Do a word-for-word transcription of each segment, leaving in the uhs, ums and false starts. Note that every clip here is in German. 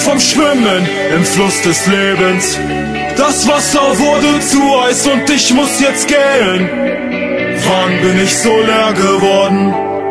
vom Schwimmen im Fluss des Lebens. Das Wasser wurde zu heiß und ich muss jetzt gehen. Wann bin ich so leer geworden?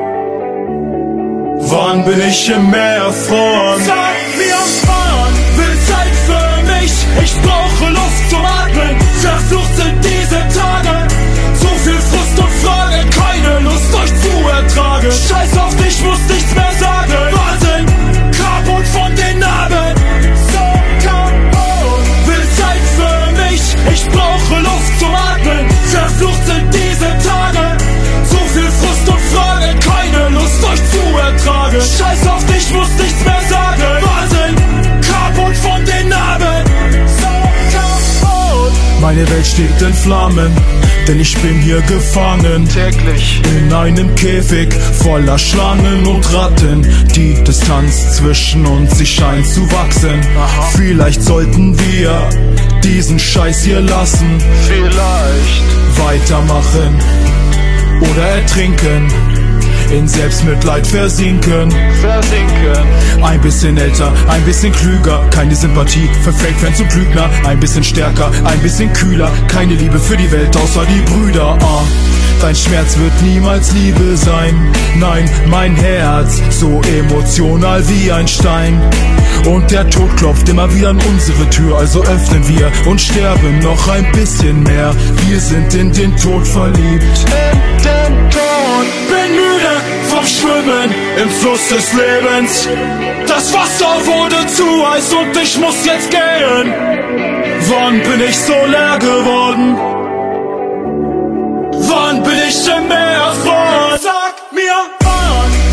Wann bin ich im Meer erfroren? Sag mir wann, will Zeit für mich. Ich brauche Luft zum Atmen. Verflucht sind diese Tage. So viel Frust und Frage, keine Lust euch zu ertragen. Scheiß auf dich, muss nichts mehr sagen. Wahnsinn, kaputt von den Narben. So kaputt, will Zeit für mich. Ich brauche Luft zum Atmen. Verflucht sind diese Tage. So viel Frust und Frage, keine Lust euch zu ertragen. Scheiß auf dich, muss nichts mehr sagen. Wahnsinn, kaputt von den Narben. So kaputt. Meine Welt steht in Flammen, denn ich bin hier gefangen. Täglich in einem Käfig voller Schlangen und Ratten. Die Distanz zwischen uns, sie scheint zu wachsen. Aha. Vielleicht sollten wir diesen Scheiß hier lassen. Vielleicht weitermachen oder ertrinken, in Selbstmitleid versinken. Versinken. Ein bisschen älter, ein bisschen klüger, keine Sympathie für Fake-Fans und Lügner. Ein bisschen stärker, ein bisschen kühler, keine Liebe für die Welt außer die Brüder. Ah, dein Schmerz wird niemals Liebe sein. Nein, mein Herz, so emotional wie ein Stein. Und der Tod klopft immer wieder an unsere Tür, also öffnen wir und sterben noch ein bisschen mehr. Wir sind in den Tod verliebt. In den Tod. Bin müde vom Schwimmen im Fluss des Lebens. Das Wasser wurde zu heiß und ich muss jetzt gehen. Wann bin ich so leer geworden? Wann bin ich im Meer erfroren? Sag mir wann,